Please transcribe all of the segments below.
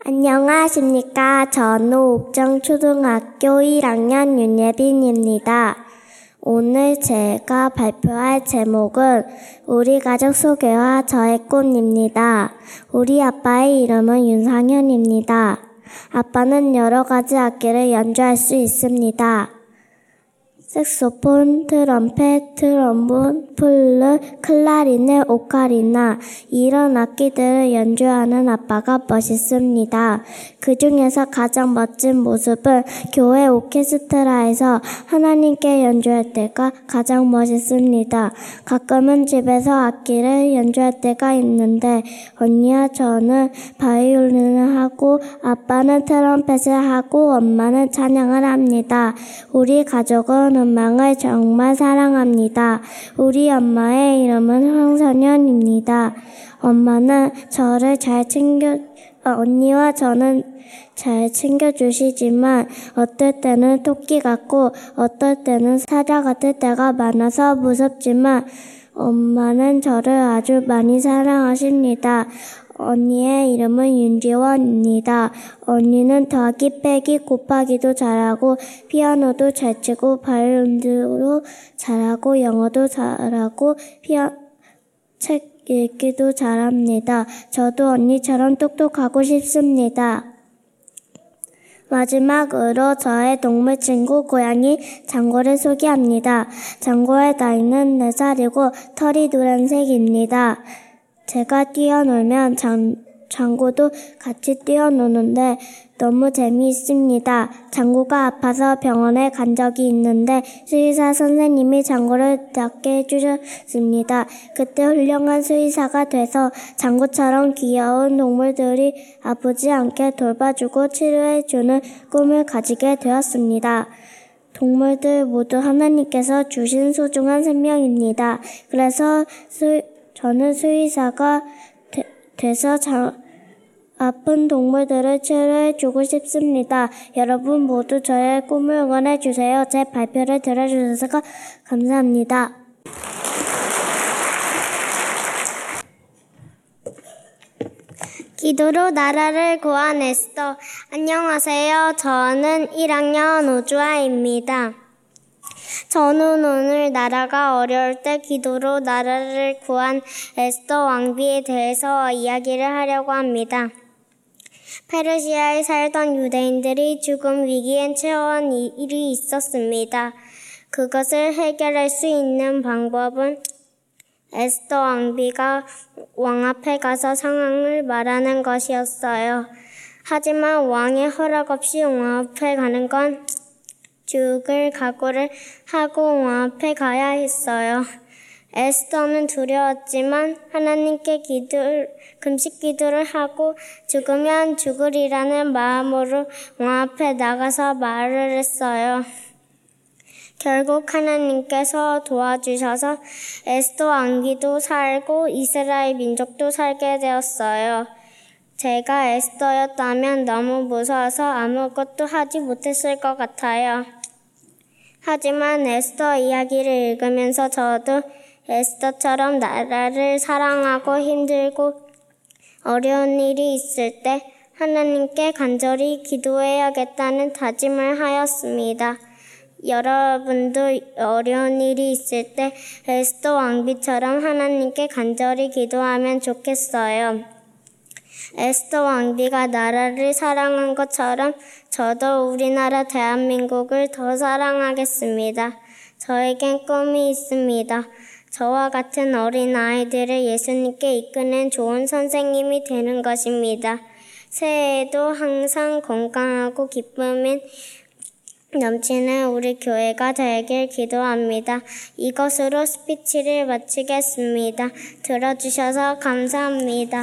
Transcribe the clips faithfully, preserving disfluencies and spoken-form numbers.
안녕하십니까. 저는 옥정초등학교 일 학년 윤예빈입니다. 오늘 제가 발표할 제목은 우리 가족 소개와 저의 꽃입니다. 우리 아빠의 이름은 윤상현입니다. 아빠는 여러 가지 악기를 연주할 수 있습니다. 색소폰, 트럼펫, 트럼본, 플룻, 클라리넷, 오카리나 이런 악기들을 연주하는 아빠가 멋있습니다. 그 중에서 가장 멋진 모습은 교회 오케스트라에서 하나님께 연주할 때가 가장 멋있습니다. 가끔은 집에서 악기를 연주할 때가 있는데 언니와 저는 바이올린을 하고 아빠는 트럼펫을 하고 엄마는 찬양을 합니다. 우리 가족은 음악을 정말 사랑합니다. 우리 엄마의 이름은 황선현입니다. 엄마는 저를 잘 챙겨, 언니와 저는 잘 챙겨주시지만 어떨 때는 토끼 같고 어떨 때는 사자 같을 때가 많아서 무섭지만 엄마는 저를 아주 많이 사랑하십니다. 언니의 이름은 윤지원입니다. 언니는 더하기, 빼기, 곱하기도 잘하고 피아노도 잘 치고 바이올린도 잘하고 영어도 잘하고 피아, 책 읽기도 잘합니다. 저도 언니처럼 똑똑하고 싶습니다. 마지막으로 저의 동물 친구 고양이 장고를 소개합니다. 장고의 나이는 네 살이고 털이 노란색입니다. 제가 뛰어놀면 장, 장고도 같이 뛰어노는데 너무 재미있습니다. 장고가 아파서 병원에 간 적이 있는데 수의사 선생님이 장고를 낫게 해주셨습니다. 그때 훌륭한 수의사가 돼서 장고처럼 귀여운 동물들이 아프지 않게 돌봐주고 치료해주는 꿈을 가지게 되었습니다. 동물들 모두 하나님께서 주신 소중한 생명입니다. 그래서 수, 저는 수의사가 되, 돼서 자, 아픈 동물들을 치료해주고 싶습니다. 여러분 모두 저의 꿈을 응원해주세요. 제 발표를 들어주셔서 감사합니다. 기도로 나라를 구한 에스더. 안녕하세요. 저는 일 학년 오주아입니다. 저는 오늘 나라가 어려울 때 기도로 나라를 구한 에스더 왕비에 대해서 이야기를 하려고 합니다. 페르시아에 살던 유대인들이 죽음 위기에 처한 일이 있었습니다. 그것을 해결할 수 있는 방법은 에스더 왕비가 왕 앞에 가서 상황을 말하는 것이었어요. 하지만 왕의 허락 없이 왕 앞에 가는 건 죽을 각오를 하고 왕 앞에 가야 했어요. 에스더는 두려웠지만 하나님께 기도, 금식 기도를 하고 죽으면 죽으리라는 마음으로 왕 앞에 나가서 말을 했어요. 결국 하나님께서 도와주셔서 에스더 왕비도 살고 이스라엘 민족도 살게 되었어요. 제가 에스더였다면 너무 무서워서 아무것도 하지 못했을 것 같아요. 하지만 에스더 이야기를 읽으면서 저도 에스더처럼 나라를 사랑하고 힘들고 어려운 일이 있을 때 하나님께 간절히 기도해야겠다는 다짐을 하였습니다. 여러분도 어려운 일이 있을 때 에스더 왕비처럼 하나님께 간절히 기도하면 좋겠어요. 에스더 왕비가 나라를 사랑한 것처럼 저도 우리나라 대한민국을 더 사랑하겠습니다. 저에겐 꿈이 있습니다. 저와 같은 어린 아이들을 예수님께 이끄는 좋은 선생님이 되는 것입니다. 새해에도 항상 건강하고 기쁨이 넘치는 우리 교회가 되길 기도합니다. 이것으로 스피치를 마치겠습니다. 들어주셔서 감사합니다.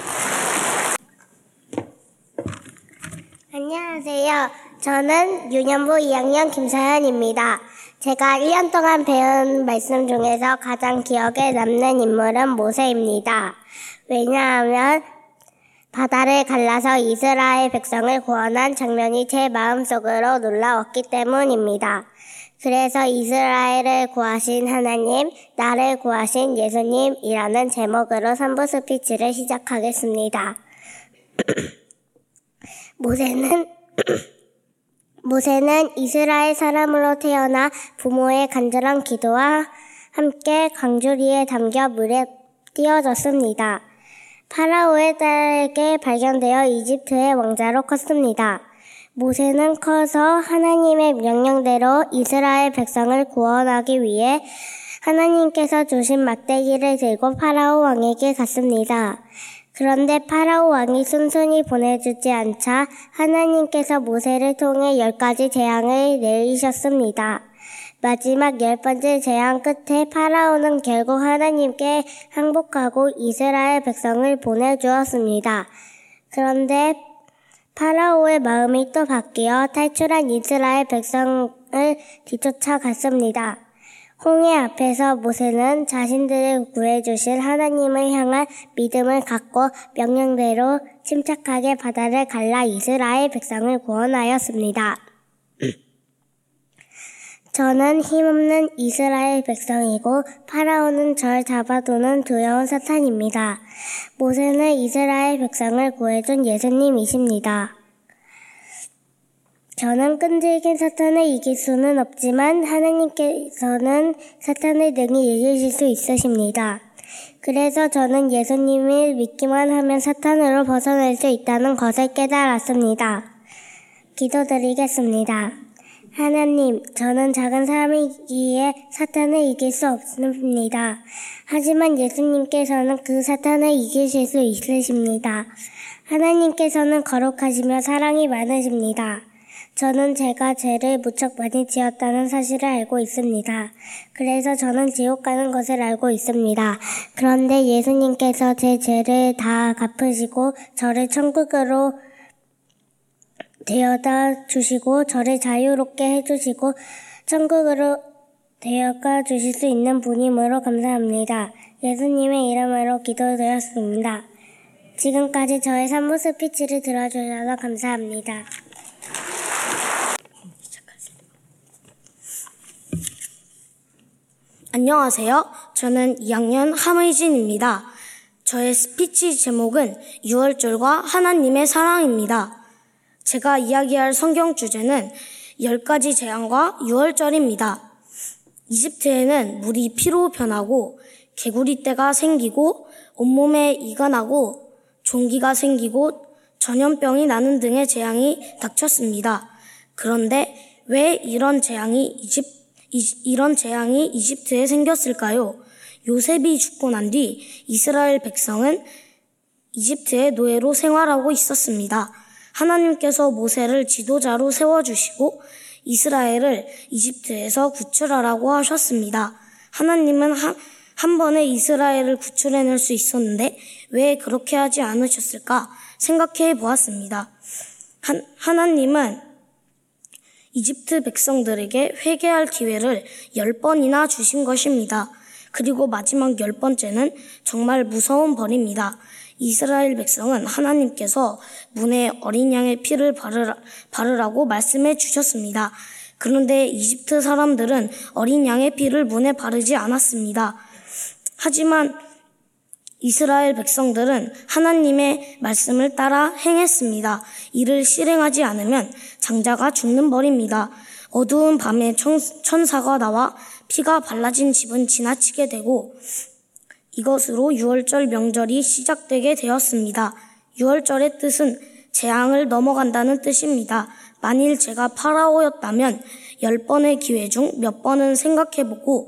안녕하세요. 저는 유년부 이 학년 김서연입니다. 제가 일 년 동안 배운 말씀 중에서 가장 기억에 남는 인물은 모세입니다. 왜냐하면 바다를 갈라서 이스라엘 백성을 구원한 장면이 제 마음속으로 놀라웠기 때문입니다. 그래서 이스라엘을 구하신 하나님, 나를 구하신 예수님이라는 제목으로 삼 부 스피치를 시작하겠습니다. 모세는 모세는 이스라엘 사람으로 태어나 부모의 간절한 기도와 함께 광주리에 담겨 물에 띄어졌습니다. 파라오의 딸에게 발견되어 이집트의 왕자로 컸습니다. 모세는 커서 하나님의 명령대로 이스라엘 백성을 구원하기 위해 하나님께서 주신 막대기를 들고 파라오 왕에게 갔습니다. 그런데 파라오 왕이 순순히 보내주지 않자 하나님께서 모세를 통해 열 가지 재앙을 내리셨습니다. 마지막 열 번째 재앙 끝에 파라오는 결국 하나님께 항복하고 이스라엘 백성을 보내주었습니다. 그런데 파라오의 마음이 또 바뀌어 탈출한 이스라엘 백성을 뒤쫓아갔습니다. 홍해 앞에서 모세는 자신들을 구해주실 하나님을 향한 믿음을 갖고 명령대로 침착하게 바다를 갈라 이스라엘 백성을 구원하였습니다. 저는 힘없는 이스라엘 백성이고 파라오는 절 잡아두는 두려운 사탄입니다. 모세는 이스라엘 백성을 구해준 예수님이십니다. 저는 끈질긴 사탄을 이길 수는 없지만 하나님께서는 사탄을 능히 이기실 수 있으십니다. 그래서 저는 예수님을 믿기만 하면 사탄으로 벗어날 수 있다는 것을 깨달았습니다. 기도드리겠습니다. 하나님, 저는 작은 사람이기에 사탄을 이길 수 없습니다. 하지만 예수님께서는 그 사탄을 이기실 수 있으십니다. 하나님께서는 거룩하시며 사랑이 많으십니다. 저는 제가 죄를 무척 많이 지었다는 사실을 알고 있습니다. 그래서 저는 지옥 가는 것을 알고 있습니다. 그런데 예수님께서 제 죄를 다 갚으시고 저를 천국으로 데려다 주시고 저를 자유롭게 해주시고 천국으로 데려가 주실 수 있는 분이므로 감사합니다. 예수님의 이름으로 기도드렸습니다. 지금까지 저의 산모 스피치를 들어주셔서 감사합니다. 안녕하세요. 저는 이 학년 함의진입니다. 저의 스피치 제목은 유월절과 하나님의 사랑입니다. 제가 이야기할 성경 주제는 열 가지 재앙과 유월절입니다. 이집트에는 물이 피로 변하고 개구리떼가 생기고 온몸에 이가 나고 종기가 생기고 전염병이 나는 등의 재앙이 닥쳤습니다. 그런데 왜 이런 재앙이 이집, 이, 이런 재앙이 이집트에 생겼을까요? 요셉이 죽고 난 뒤 이스라엘 백성은 이집트의 노예로 생활하고 있었습니다. 하나님께서 모세를 지도자로 세워주시고 이스라엘을 이집트에서 구출하라고 하셨습니다. 하나님은 한, 한 번에 이스라엘을 구출해낼 수 있었는데 왜 그렇게 하지 않으셨을까 생각해 보았습니다. 한, 하나님은 이집트 백성들에게 회개할 기회를 열 번이나 주신 것입니다. 그리고 마지막 열 번째는 정말 무서운 벌입니다. 이스라엘 백성은 하나님께서 문에 어린 양의 피를 바르라, 바르라고 말씀해 주셨습니다. 그런데 이집트 사람들은 어린 양의 피를 문에 바르지 않았습니다. 하지만 이스라엘 백성들은 하나님의 말씀을 따라 행했습니다. 이를 실행하지 않으면 장자가 죽는 벌입니다. 어두운 밤에 천사가 나와 피가 발라진 집은 지나치게 되고 이것으로 유월절 명절이 시작되게 되었습니다. 유월절의 뜻은 재앙을 넘어간다는 뜻입니다. 만일 제가 파라오였다면 열 번의 기회 중 몇 번은 생각해보고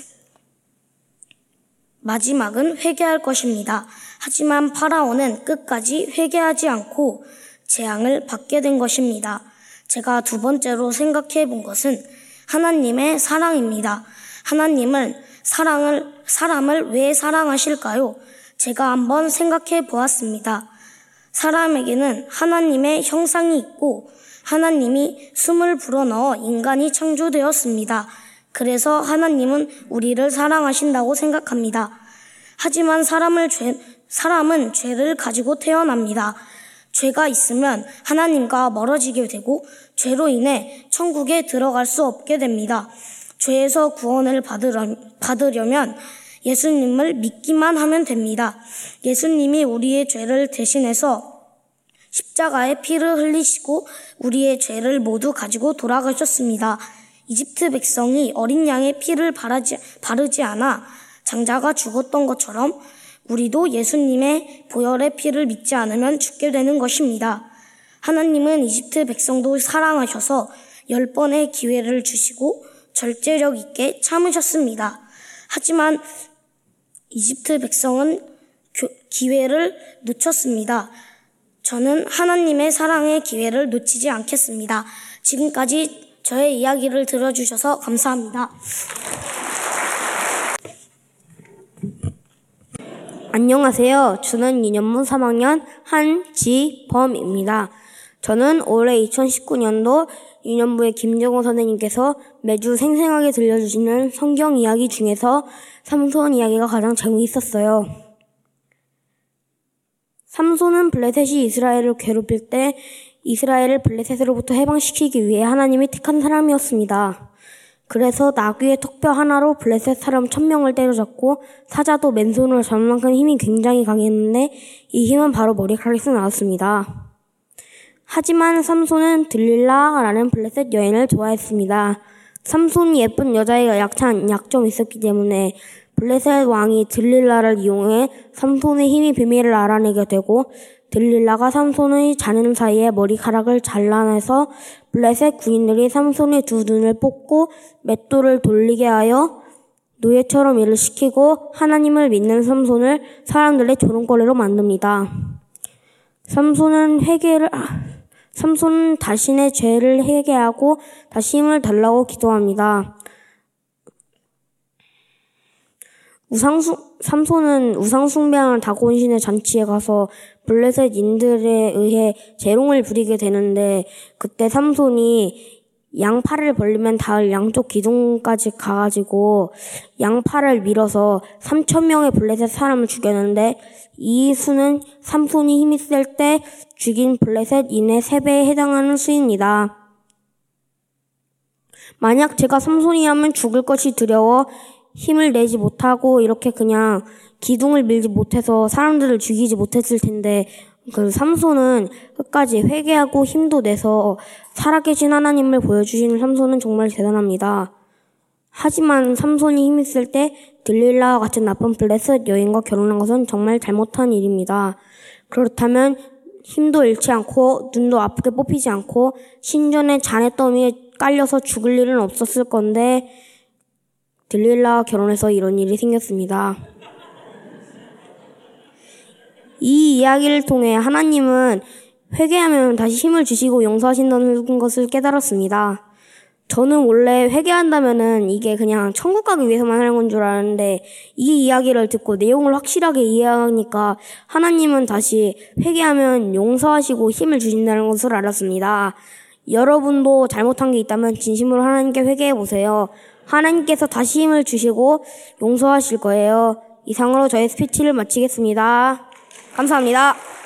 마지막은 회개할 것입니다. 하지만 파라오는 끝까지 회개하지 않고 재앙을 받게 된 것입니다. 제가 두 번째로 생각해 본 것은 하나님의 사랑입니다. 하나님은 사랑을, 사람을 왜 사랑하실까요? 제가 한번 생각해 보았습니다. 사람에게는 하나님의 형상이 있고 하나님이 숨을 불어넣어 인간이 창조되었습니다. 그래서 하나님은 우리를 사랑하신다고 생각합니다. 하지만 사람을 죄, 사람은 죄를 가지고 태어납니다. 죄가 있으면 하나님과 멀어지게 되고 죄로 인해 천국에 들어갈 수 없게 됩니다. 죄에서 구원을 받으려, 받으려면 예수님을 믿기만 하면 됩니다. 예수님이 우리의 죄를 대신해서 십자가에 피를 흘리시고 우리의 죄를 모두 가지고 돌아가셨습니다. 이집트 백성이 어린 양의 피를 바르지, 바르지 않아 장자가 죽었던 것처럼 우리도 예수님의 보혈의 피를 믿지 않으면 죽게 되는 것입니다. 하나님은 이집트 백성도 사랑하셔서 열 번의 기회를 주시고 절제력 있게 참으셨습니다. 하지만 이집트 백성은 기회를 놓쳤습니다. 저는 하나님의 사랑의 기회를 놓치지 않겠습니다. 지금까지 저의 이야기를 들어주셔서 감사합니다. 안녕하세요. 저는 이 년문 삼 학년 한지범입니다. 저는 올해 이천십구 년도 이 년부의 김정호 선생님께서 매주 생생하게 들려주시는 성경 이야기 중에서 삼손 이야기가 가장 재미있었어요. 삼손은 블레셋이 이스라엘을 괴롭힐 때 이스라엘을 블레셋으로부터 해방시키기 위해 하나님이 택한 사람이었습니다. 그래서 나귀의 턱뼈 하나로 블레셋 사람 천 명을 때려잡고 사자도 맨손으로 잡을 만큼 힘이 굉장히 강했는데 이 힘은 바로 머리카락에서 나왔습니다. 하지만 삼손은 들릴라라는 블레셋 여인을 좋아했습니다. 삼손이 예쁜 여자애가 약한 약점이 있었기 때문에 블레셋 왕이 들릴라를 이용해 삼손의 힘의 비밀을 알아내게 되고 들릴라가 삼손의 자는 사이에 머리카락을 잘라내서 블레셋 군인들이 삼손의 두 눈을 뽑고 맷돌을 돌리게 하여 노예처럼 일을 시키고 하나님을 믿는 삼손을 사람들의 조롱거리로 만듭니다. 삼손은 회개를 삼손은 자신의 죄를 회개하고 다시 힘을 달라고 기도합니다. 우상숭, 삼손은 우상숭배하는 다곤신의 잔치에 가서 블레셋인들에 의해 재롱을 부리게 되는데 그때 삼손이 양팔을 벌리면 닿을 양쪽 기둥까지 가가지고 양팔을 밀어서 삼천 명의 블레셋 사람을 죽였는데 이 수는 삼손이 힘이 셀 때 죽인 블레셋인의 세 배에 해당하는 수입니다. 만약 제가 삼손이라면 죽을 것이 두려워 힘을 내지 못하고 이렇게 그냥 기둥을 밀지 못해서 사람들을 죽이지 못했을 텐데 그 삼손은 끝까지 회개하고 힘도 내서 살아계신 하나님을 보여주시는 삼손은 정말 대단합니다. 하지만 삼손이 힘이 쓸 때 들릴라와 같은 나쁜 블레셋 여인과 결혼한 것은 정말 잘못한 일입니다. 그렇다면 힘도 잃지 않고 눈도 아프게 뽑히지 않고 신전의 잔해 더미에 깔려서 죽을 일은 없었을 건데 들릴라와 결혼해서 이런 일이 생겼습니다. 이 이야기를 통해 하나님은 회개하면 다시 힘을 주시고 용서하신다는 것을 깨달았습니다. 저는 원래 회개한다면은 이게 그냥 천국 가기 위해서만 하는 건 줄 알았는데 이 이야기를 듣고 내용을 확실하게 이해하니까 하나님은 다시 회개하면 용서하시고 힘을 주신다는 것을 알았습니다. 여러분도 잘못한 게 있다면 진심으로 하나님께 회개해보세요. 하나님께서 다시 힘을 주시고 용서하실 거예요. 이상으로 저의 스피치를 마치겠습니다. 감사합니다.